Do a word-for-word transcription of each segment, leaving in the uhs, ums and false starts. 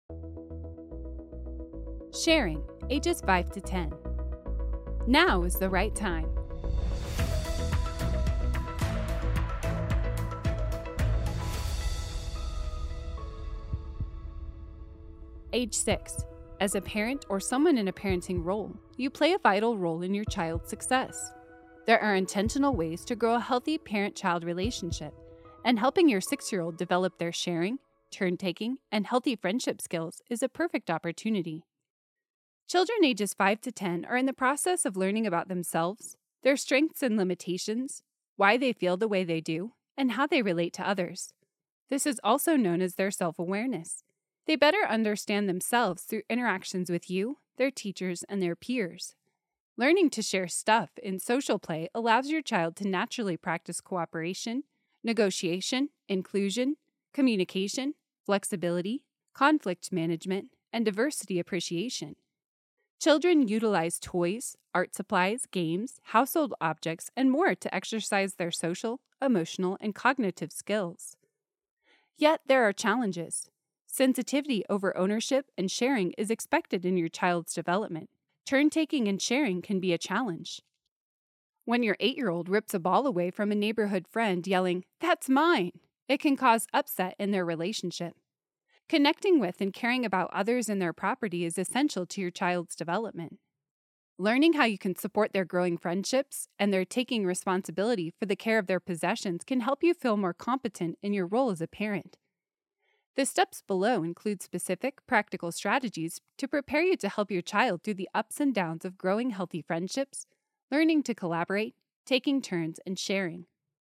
Sharing, ages five to ten. Now is the right time. Age six. As a parent or someone in a parenting role, you play a vital role in your child's success. There are intentional ways to grow a healthy parent-child relationship, and helping your six-year-old develop their sharing, turn-taking, and healthy friendship skills is a perfect opportunity. Children ages five to ten are in the process of learning about themselves, their strengths and limitations, why they feel the way they do, and how they relate to others. This is also known as their self-awareness. They better understand themselves through interactions with you, their teachers, and their peers. Learning to share stuff in social play allows your child to naturally practice cooperation, negotiation, inclusion, communication, flexibility, conflict management, and diversity appreciation. Children utilize toys, art supplies, games, household objects, and more to exercise their social, emotional, and cognitive skills. Yet there are challenges. Sensitivity over ownership and sharing is expected in your child's development. Turn-taking and sharing can be a challenge. When your eight-year-old rips a ball away from a neighborhood friend yelling, "That's mine!" it can cause upset in their relationship. Connecting with and caring about others and their property is essential to your child's development. Learning how you can support their growing friendships and their taking responsibility for the care of their possessions can help you feel more competent in your role as a parent. The steps below include specific, practical strategies to prepare you to help your child through the ups and downs of growing healthy friendships, learning to collaborate, taking turns, and sharing.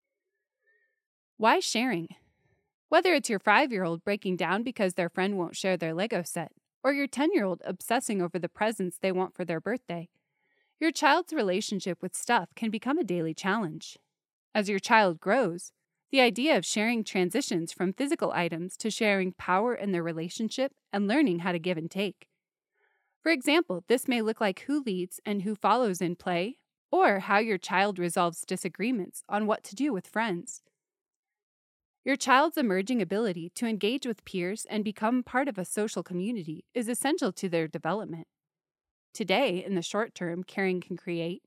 Why sharing? Whether it's your five-year-old breaking down because their friend won't share their Lego set, or your ten-year-old obsessing over the presents they want for their birthday, your child's relationship with stuff can become a daily challenge. As your child grows, the idea of sharing transitions from physical items to sharing power in their relationship and learning how to give and take. For example, this may look like who leads and who follows in play, or how your child resolves disagreements on what to do with friends. Your child's emerging ability to engage with peers and become part of a social community is essential to their development. Today, in the short term, caring can create.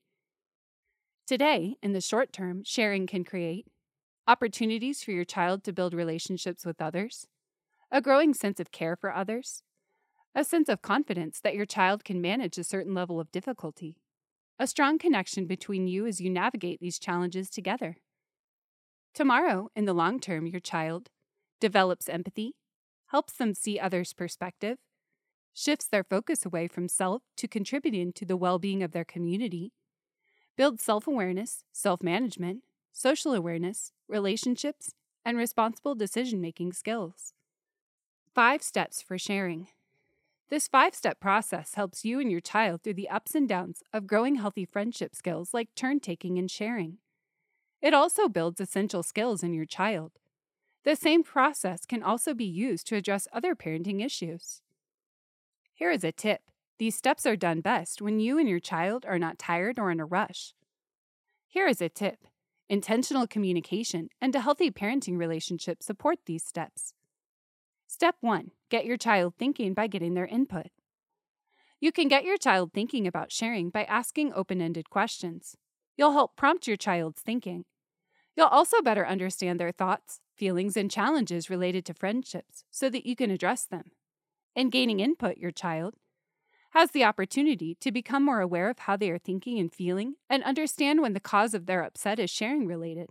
Today, in the short term, sharing can create opportunities for your child to build relationships with others, a growing sense of care for others, a sense of confidence that your child can manage a certain level of difficulty, a strong connection between you as you navigate these challenges together. Tomorrow, in the long term, your child develops empathy, helps them see others' perspective, shifts their focus away from self to contributing to the well-being of their community, builds self-awareness, self-management, social awareness, relationships, and responsible decision-making skills. Five steps for sharing. This five-step process helps you and your child through the ups and downs of growing healthy friendship skills like turn-taking and sharing. It also builds essential skills in your child. The same process can also be used to address other parenting issues. Here is a tip. These steps are done best when you and your child are not tired or in a rush. Here is a tip. Intentional communication and a healthy parenting relationship support these steps. Step one. Get your child thinking by getting their input. You can get your child thinking about sharing by asking open-ended questions. You'll help prompt your child's thinking. You'll also better understand their thoughts, feelings, and challenges related to friendships so that you can address them. In gaining input, your child has the opportunity to become more aware of how they are thinking and feeling and understand when the cause of their upset is sharing related.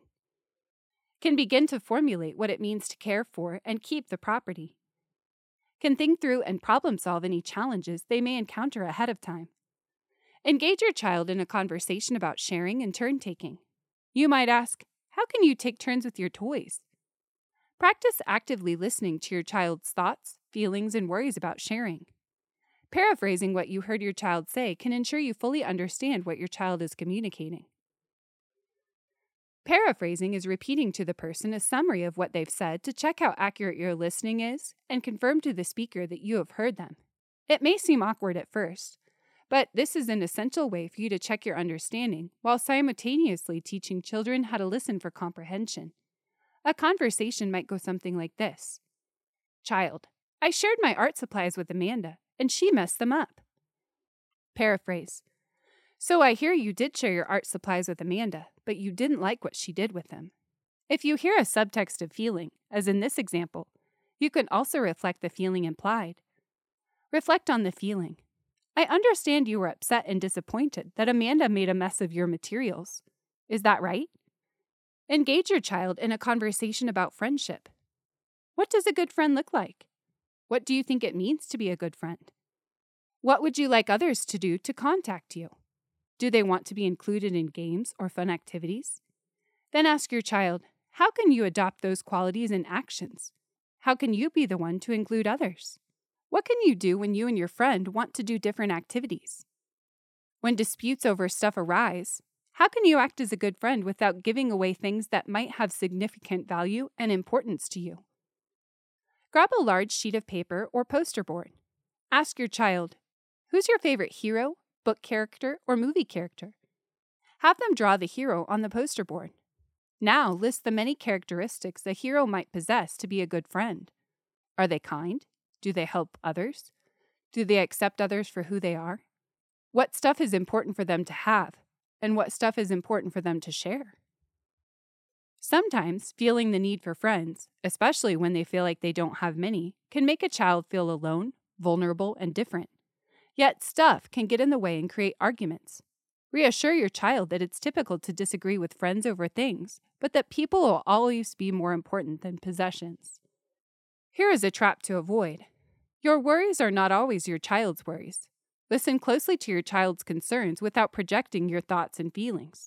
Can begin to formulate what it means to care for and keep the property. Can think through and problem solve any challenges they may encounter ahead of time. Engage your child in a conversation about sharing and turn-taking. You might ask, how can you take turns with your toys? Practice actively listening to your child's thoughts, feelings, and worries about sharing. Paraphrasing what you heard your child say can ensure you fully understand what your child is communicating. Paraphrasing is repeating to the person a summary of what they've said to check how accurate your listening is and confirm to the speaker that you have heard them. It may seem awkward at first, but this is an essential way for you to check your understanding while simultaneously teaching children how to listen for comprehension. A conversation might go something like this. Child, I shared my art supplies with Amanda, and she messed them up. Paraphrase. So I hear you did share your art supplies with Amanda, but you didn't like what she did with them. If you hear a subtext of feeling, as in this example, you can also reflect the feeling implied. Reflect on the feeling. I understand you were upset and disappointed that Amanda made a mess of your materials. Is that right? Engage your child in a conversation about friendship. What does a good friend look like? What do you think it means to be a good friend? What would you like others to do to contact you? Do they want to be included in games or fun activities? Then ask your child, how can you adopt those qualities in actions? How can you be the one to include others? What can you do when you and your friend want to do different activities? When disputes over stuff arise, how can you act as a good friend without giving away things that might have significant value and importance to you? Grab a large sheet of paper or poster board. Ask your child, who's your favorite hero, book character, or movie character? Have them draw the hero on the poster board. Now list the many characteristics a hero might possess to be a good friend. Are they kind? Do they help others? Do they accept others for who they are? What stuff is important for them to have, and what stuff is important for them to share? Sometimes feeling the need for friends, especially when they feel like they don't have many, can make a child feel alone, vulnerable, and different. Yet stuff can get in the way and create arguments. Reassure your child that it's typical to disagree with friends over things, but that people will always be more important than possessions. Here is a trap to avoid. Your worries are not always your child's worries. Listen closely to your child's concerns without projecting your thoughts and feelings.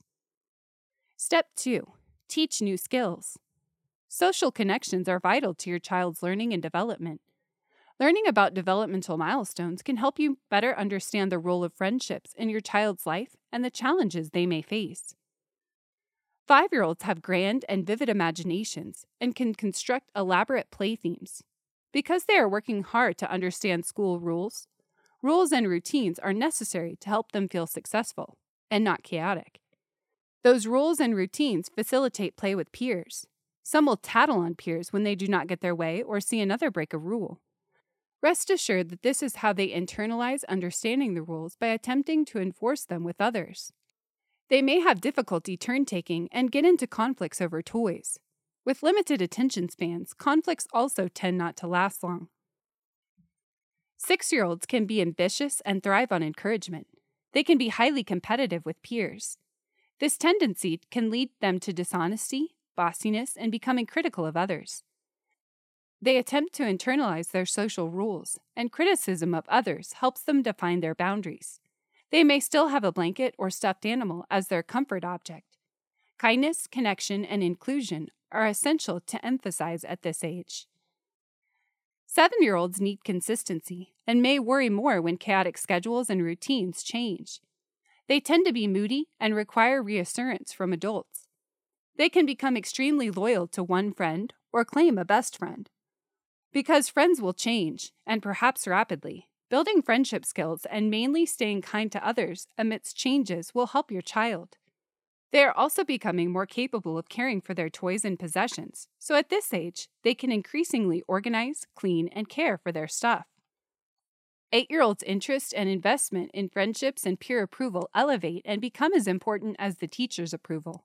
Step two. Teach new skills. Social connections are vital to your child's learning and development. Learning about developmental milestones can help you better understand the role of friendships in your child's life and the challenges they may face. Five-year-olds have grand and vivid imaginations and can construct elaborate play themes. Because they are working hard to understand school rules, rules and routines are necessary to help them feel successful and not chaotic. Those rules and routines facilitate play with peers. Some will tattle on peers when they do not get their way or see another break a rule. Rest assured that this is how they internalize understanding the rules by attempting to enforce them with others. They may have difficulty turn-taking and get into conflicts over toys. With limited attention spans, conflicts also tend not to last long. Six-year-olds can be ambitious and thrive on encouragement. They can be highly competitive with peers. This tendency can lead them to dishonesty, bossiness, and becoming critical of others. They attempt to internalize their social rules, and criticism of others helps them define their boundaries. They may still have a blanket or stuffed animal as their comfort object. Kindness, connection, and inclusion are essential to emphasize at this age. Seven-year-olds need consistency and may worry more when chaotic schedules and routines change. They tend to be moody and require reassurance from adults. They can become extremely loyal to one friend or claim a best friend. Because friends will change, and perhaps rapidly, building friendship skills and mainly staying kind to others amidst changes will help your child. They are also becoming more capable of caring for their toys and possessions, so at this age, they can increasingly organize, clean, and care for their stuff. Eight-year-olds' interest and investment in friendships and peer approval elevate and become as important as the teacher's approval.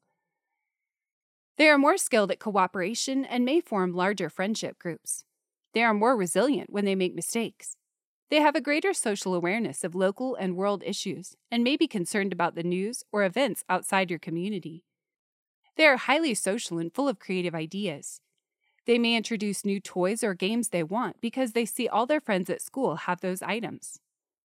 They are more skilled at cooperation and may form larger friendship groups. They are more resilient when they make mistakes. They have a greater social awareness of local and world issues and may be concerned about the news or events outside your community. They are highly social and full of creative ideas. They may introduce new toys or games they want because they see all their friends at school have those items.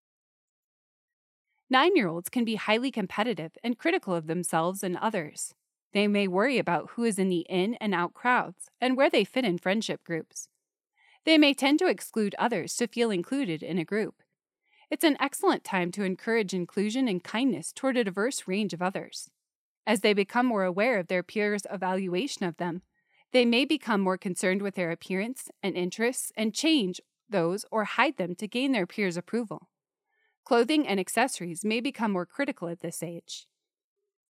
Nine-year-olds can be highly competitive and critical of themselves and others. They may worry about who is in the in and out crowds and where they fit in friendship groups. They may tend to exclude others to feel included in a group. It's an excellent time to encourage inclusion and kindness toward a diverse range of others. As they become more aware of their peers' evaluation of them, they may become more concerned with their appearance and interests and change those or hide them to gain their peers' approval. Clothing and accessories may become more critical at this age.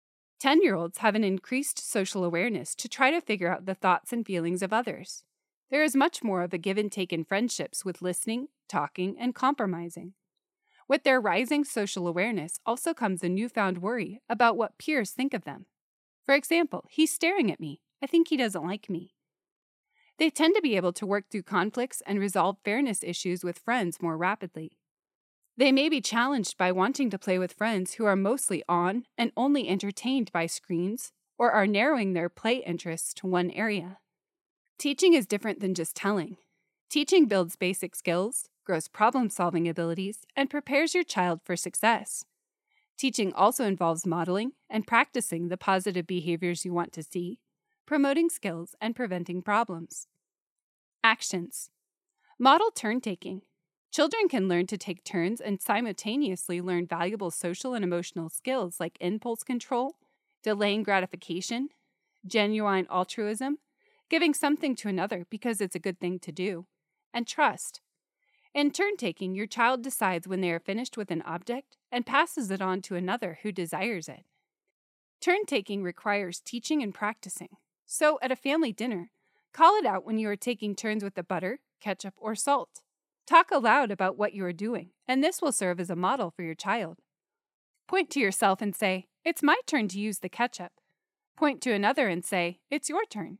Ten-year-olds have an increased social awareness to try to figure out the thoughts and feelings of others. There is much more of a give and take in friendships with listening, talking, and compromising. With their rising social awareness also comes a newfound worry about what peers think of them. For example, he's staring at me. I think he doesn't like me. They tend to be able to work through conflicts and resolve fairness issues with friends more rapidly. They may be challenged by wanting to play with friends who are mostly on and only entertained by screens, or are narrowing their play interests to one area. Teaching is different than just telling. Teaching builds basic skills, grows problem-solving abilities, and prepares your child for success. Teaching also involves modeling and practicing the positive behaviors you want to see, promoting skills, and preventing problems. Actions. Model turn-taking. Children can learn to take turns and simultaneously learn valuable social and emotional skills like impulse control, delaying gratification, genuine altruism, giving something to another because it's a good thing to do, and trust. In turn-taking, your child decides when they are finished with an object and passes it on to another who desires it. Turn-taking requires teaching and practicing. So, at a family dinner, call it out when you are taking turns with the butter, ketchup, or salt. Talk aloud about what you are doing, and this will serve as a model for your child. Point to yourself and say, "It's my turn to use the ketchup." Point to another and say, "It's your turn."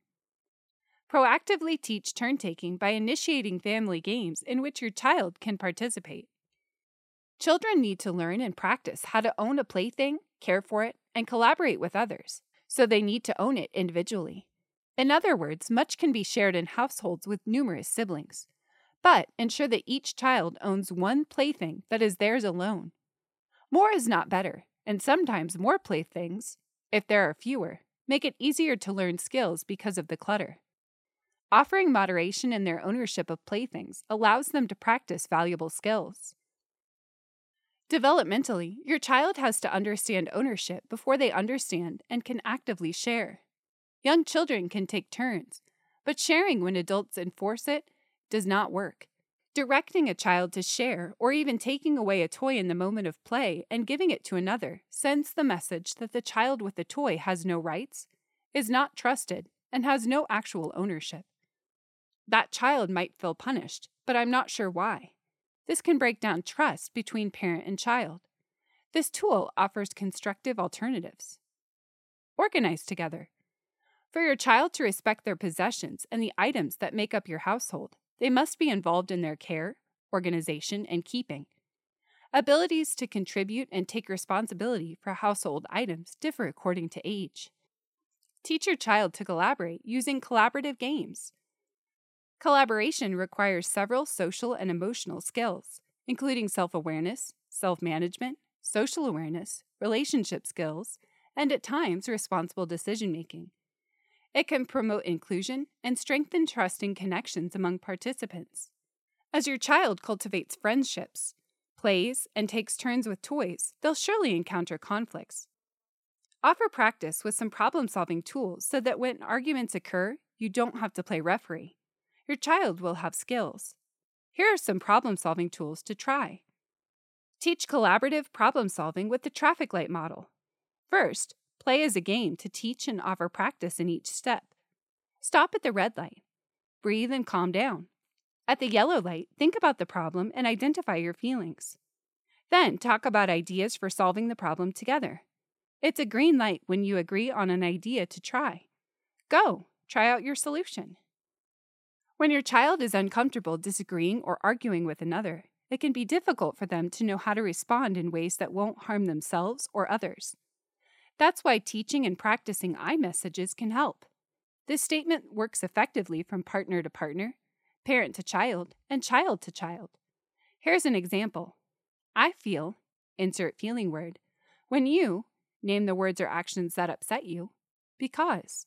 Proactively teach turn-taking by initiating family games in which your child can participate. Children need to learn and practice how to own a plaything, care for it, and collaborate with others, so they need to own it individually. In other words, much can be shared in households with numerous siblings, but ensure that each child owns one plaything that is theirs alone. More is not better, and sometimes more playthings, if there are fewer, make it easier to learn skills because of the clutter. Offering moderation in their ownership of playthings allows them to practice valuable skills. Developmentally, your child has to understand ownership before they understand and can actively share. Young children can take turns, but sharing when adults enforce it does not work. Directing a child to share or even taking away a toy in the moment of play and giving it to another sends the message that the child with the toy has no rights, is not trusted, and has no actual ownership. That child might feel punished, but I'm not sure why. This can break down trust between parent and child. This tool offers constructive alternatives. Organize together. For your child to respect their possessions and the items that make up your household, they must be involved in their care, organization, and keeping. Abilities to contribute and take responsibility for household items differ according to age. Teach your child to collaborate using collaborative games. Collaboration requires several social and emotional skills, including self-awareness, self-management, social awareness, relationship skills, and at times responsible decision-making. It can promote inclusion and strengthen trusting connections among participants. As your child cultivates friendships, plays, and takes turns with toys, they'll surely encounter conflicts. Offer practice with some problem-solving tools so that when arguments occur, you don't have to play referee. Your child will have skills. Here are some problem-solving tools to try. Teach collaborative problem-solving with the traffic light model. First, play as a game to teach and offer practice in each step. Stop at the red light. Breathe and calm down. At the yellow light, think about the problem and identify your feelings. Then talk about ideas for solving the problem together. It's a green light when you agree on an idea to try. Go, try out your solution. When your child is uncomfortable disagreeing or arguing with another, it can be difficult for them to know how to respond in ways that won't harm themselves or others. That's why teaching and practicing I messages can help. This statement works effectively from partner to partner, parent to child, and child to child. Here's an example. I feel, insert feeling word, when you, name the words or actions that upset you, because.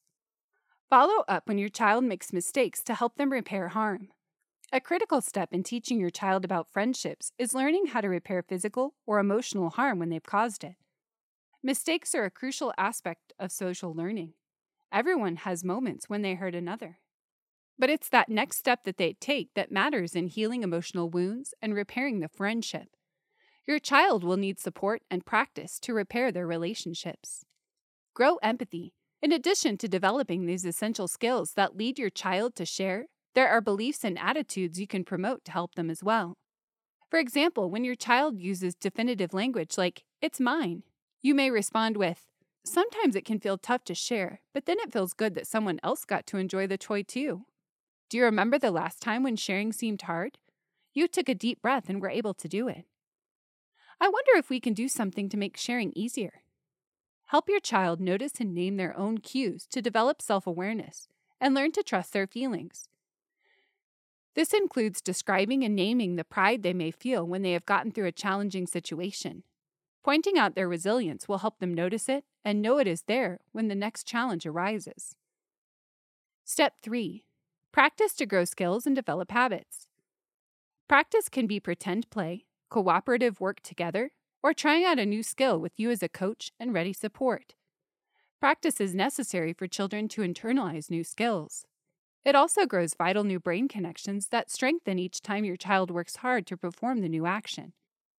Follow up when your child makes mistakes to help them repair harm. A critical step in teaching your child about friendships is learning how to repair physical or emotional harm when they've caused it. Mistakes are a crucial aspect of social learning. Everyone has moments when they hurt another. But it's that next step that they take that matters in healing emotional wounds and repairing the friendship. Your child will need support and practice to repair their relationships. Grow empathy. In addition to developing these essential skills that lead your child to share, There are beliefs and attitudes you can promote to help them as well. For example, when your child uses definitive language like, "It's mine," you may respond with, "Sometimes it can feel tough to share, but then it feels good that someone else got to enjoy the toy too." Do you remember the last time when sharing seemed hard? You took a deep breath and were able to do it. I wonder if we can do something to make sharing easier. Help your child notice and name their own cues to develop self-awareness and learn to trust their feelings. This includes describing and naming the pride they may feel when they have gotten through a challenging situation. Pointing out their resilience will help them notice it and know it is there when the next challenge arises. Step three. Practice to grow skills and develop habits. Practice can be pretend play, cooperative work together, or trying out a new skill with you as a coach and ready support. Practice is necessary for children to internalize new skills. It also grows vital new brain connections that strengthen each time your child works hard to perform the new action.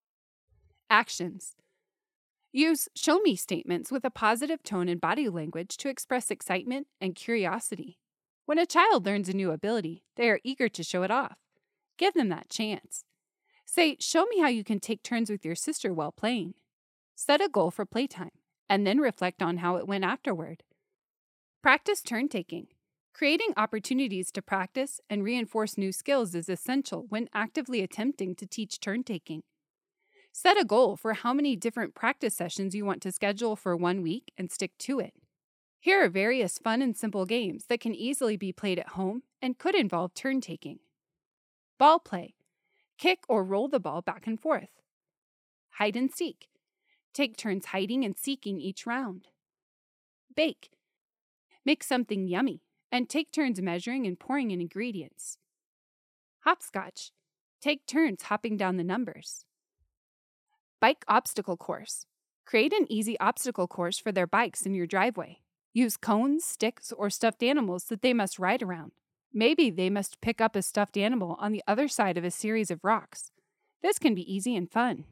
Actions. Use show me statements with a positive tone and body language to express excitement and curiosity. When a child learns a new ability, they are eager to show it off. Give them that chance. Say, "Show me how you can take turns with your sister while playing." Set a goal for playtime, and then reflect on how it went afterward. Practice turn taking. Creating opportunities to practice and reinforce new skills is essential when actively attempting to teach turn taking. Set a goal for how many different practice sessions you want to schedule for one week and stick to it. Here are various fun and simple games that can easily be played at home and could involve turn taking. Ball play. Kick or roll the ball back and forth. Hide and seek. Take turns hiding and seeking each round. Bake. Make something yummy and take turns measuring and pouring in ingredients. Hopscotch. Take turns hopping down the numbers. Bike obstacle course. Create an easy obstacle course for their bikes in your driveway. Use cones, sticks, or stuffed animals that they must ride around. Maybe they must pick up a stuffed animal on the other side of a series of rocks. This can be easy and fun.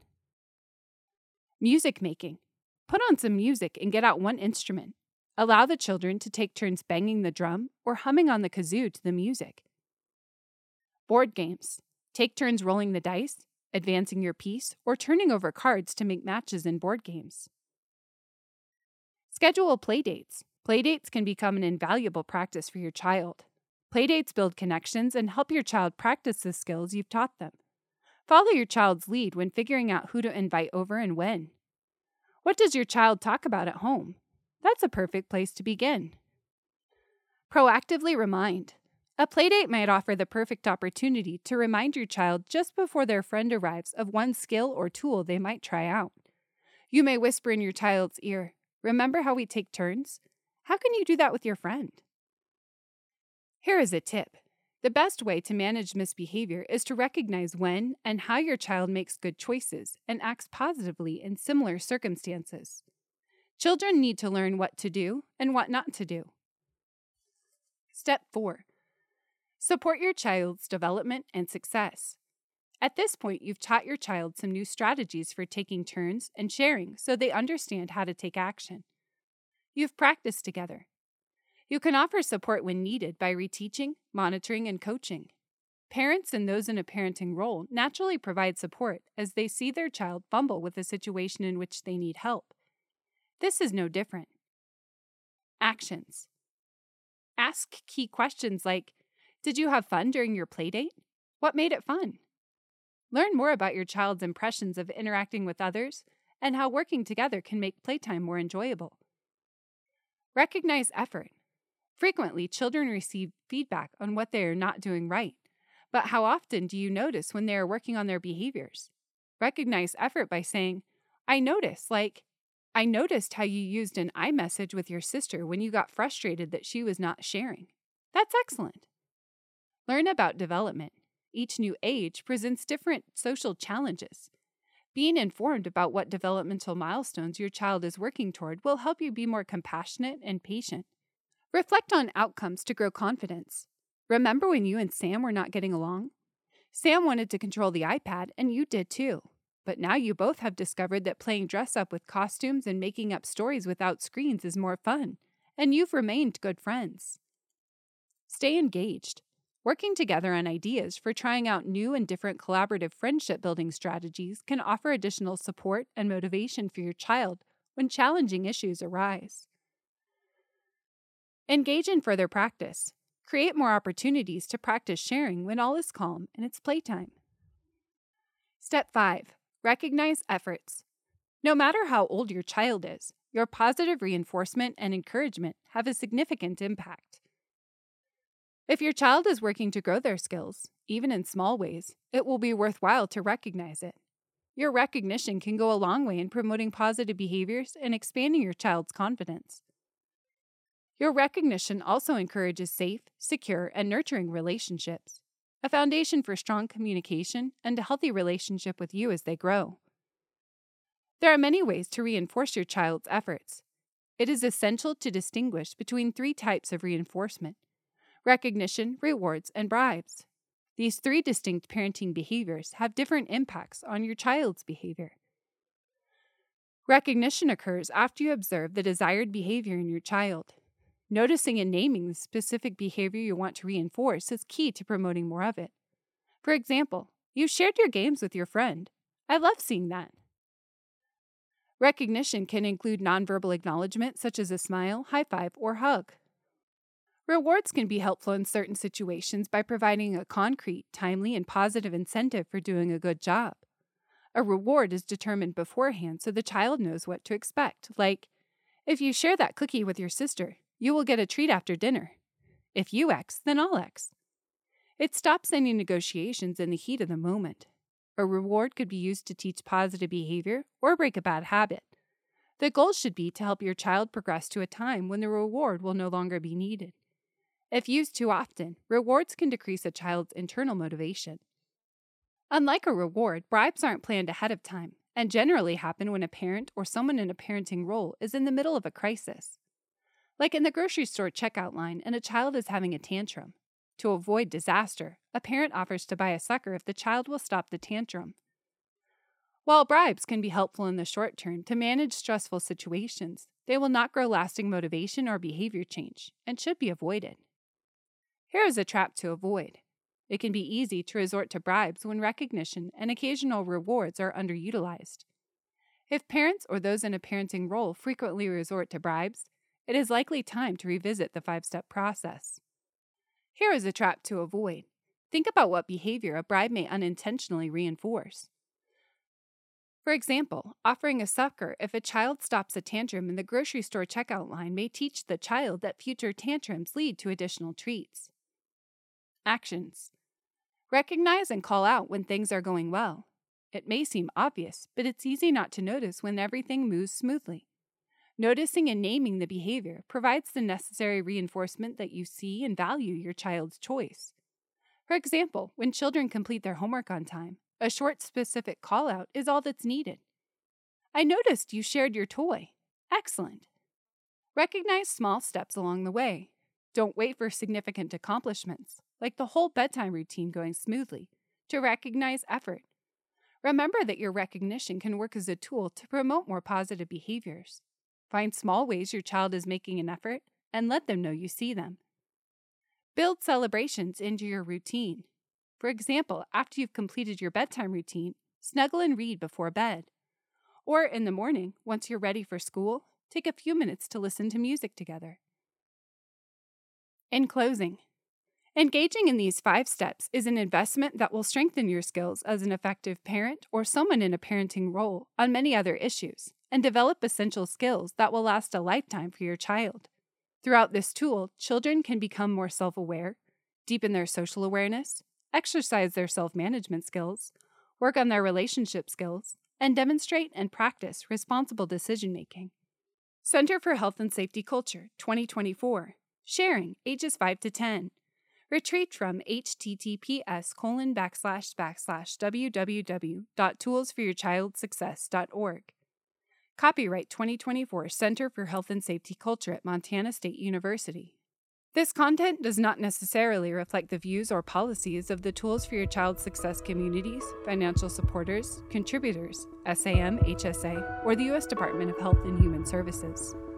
Music making. Put on some music and get out one instrument. Allow the children to take turns banging the drum or humming on the kazoo to the music. Board games. Take turns rolling the dice, advancing your piece, or turning over cards to make matches in board games. Schedule playdates. Playdates can become an invaluable practice for your child. Playdates build connections and help your child practice the skills you've taught them. Follow your child's lead when figuring out who to invite over and when. What does your child talk about at home? That's a perfect place to begin. Proactively remind. A playdate might offer the perfect opportunity to remind your child just before their friend arrives of one skill or tool they might try out. You may whisper in your child's ear, "Remember how we take turns? How can you do that with your friend?" Here is a tip. The best way to manage misbehavior is to recognize when and how your child makes good choices and acts positively in similar circumstances. Children need to learn what to do and what not to do. Step four. Support your child's development and success. At this point, you've taught your child some new strategies for taking turns and sharing so they understand how to take action. You've practiced together. You can offer support when needed by reteaching, monitoring, and coaching. Parents and those in a parenting role naturally provide support as they see their child fumble with a situation in which they need help. This is no different. Actions. Ask key questions like, "Did you have fun during your playdate? What made it fun?" Learn more about your child's impressions of interacting with others and how working together can make playtime more enjoyable. Recognize effort. Frequently, children receive feedback on what they are not doing right, but how often do you notice when they are working on their behaviors? Recognize effort by saying, "I noticed," like, "I noticed how you used an iMessage with your sister when you got frustrated that she was not sharing." That's excellent. Learn about development. Each new age presents different social challenges. Being informed about what developmental milestones your child is working toward will help you be more compassionate and patient. Reflect on outcomes to grow confidence. Remember when you and Sam were not getting along? Sam wanted to control the iPad, and you did too. But now you both have discovered that playing dress up with costumes and making up stories without screens is more fun, and you've remained good friends. Stay engaged. Working together on ideas for trying out new and different collaborative friendship building strategies can offer additional support and motivation for your child when challenging issues arise. Engage in further practice. Create more opportunities to practice sharing when all is calm and it's playtime. Step five. Recognize efforts. No matter how old your child is, your positive reinforcement and encouragement have a significant impact. If your child is working to grow their skills, even in small ways, it will be worthwhile to recognize it. Your recognition can go a long way in promoting positive behaviors and expanding your child's confidence. Your recognition also encourages safe, secure, and nurturing relationships, a foundation for strong communication and a healthy relationship with you as they grow. There are many ways to reinforce your child's efforts. It is essential to distinguish between three types of reinforcement: recognition, rewards, and bribes. These three distinct parenting behaviors have different impacts on your child's behavior. Recognition occurs after you observe the desired behavior in your child. Noticing and naming the specific behavior you want to reinforce is key to promoting more of it. For example, you shared your games with your friend. I love seeing that. Recognition can include nonverbal acknowledgement such as a smile, high five, or hug. Rewards can be helpful in certain situations by providing a concrete, timely, and positive incentive for doing a good job. A reward is determined beforehand so the child knows what to expect, like, if you share that cookie with your sister, you will get a treat after dinner. If you X, then I'll X. It stops any negotiations in the heat of the moment. A reward could be used to teach positive behavior or break a bad habit. The goal should be to help your child progress to a time when the reward will no longer be needed. If used too often, rewards can decrease a child's internal motivation. Unlike a reward, bribes aren't planned ahead of time and generally happen when a parent or someone in a parenting role is in the middle of a crisis. Like in the grocery store checkout line and a child is having a tantrum. To avoid disaster, a parent offers to buy a sucker if the child will stop the tantrum. While bribes can be helpful in the short term to manage stressful situations, they will not grow lasting motivation or behavior change and should be avoided. Here is a trap to avoid. It can be easy to resort to bribes when recognition and occasional rewards are underutilized. If parents or those in a parenting role frequently resort to bribes, it is likely time to revisit the five-step process. Here is a trap to avoid. Think about what behavior a bribe may unintentionally reinforce. For example, offering a sucker if a child stops a tantrum in the grocery store checkout line may teach the child that future tantrums lead to additional treats. Actions. Recognize and call out when things are going well. It may seem obvious, but it's easy not to notice when everything moves smoothly. Noticing and naming the behavior provides the necessary reinforcement that you see and value your child's choice. For example, when children complete their homework on time, a short, specific call-out is all that's needed. I noticed you shared your toy. Excellent. Recognize small steps along the way. Don't wait for significant accomplishments, like the whole bedtime routine going smoothly, to recognize effort. Remember that your recognition can work as a tool to promote more positive behaviors. Find small ways your child is making an effort and let them know you see them. Build celebrations into your routine. For example, after you've completed your bedtime routine, snuggle and read before bed. Or in the morning, once you're ready for school, take a few minutes to listen to music together. In closing, engaging in these five steps is an investment that will strengthen your skills as an effective parent or someone in a parenting role on many other issues, and develop essential skills that will last a lifetime for your child. Throughout this tool, children can become more self-aware, deepen their social awareness, exercise their self-management skills, work on their relationship skills, and demonstrate and practice responsible decision-making. Center for Health and Safety Culture, twenty twenty-four. Sharing, ages five to ten. Retrieved from https colon backslash backslash www dot toolsforyourchildsuccess dot org. Copyright twenty twenty-four Center for Health and Safety Culture at Montana State University. This content does not necessarily reflect the views or policies of the Tools for Your Child's Success communities, financial supporters, contributors, S A M, H S A, or the U S Department of Health and Human Services.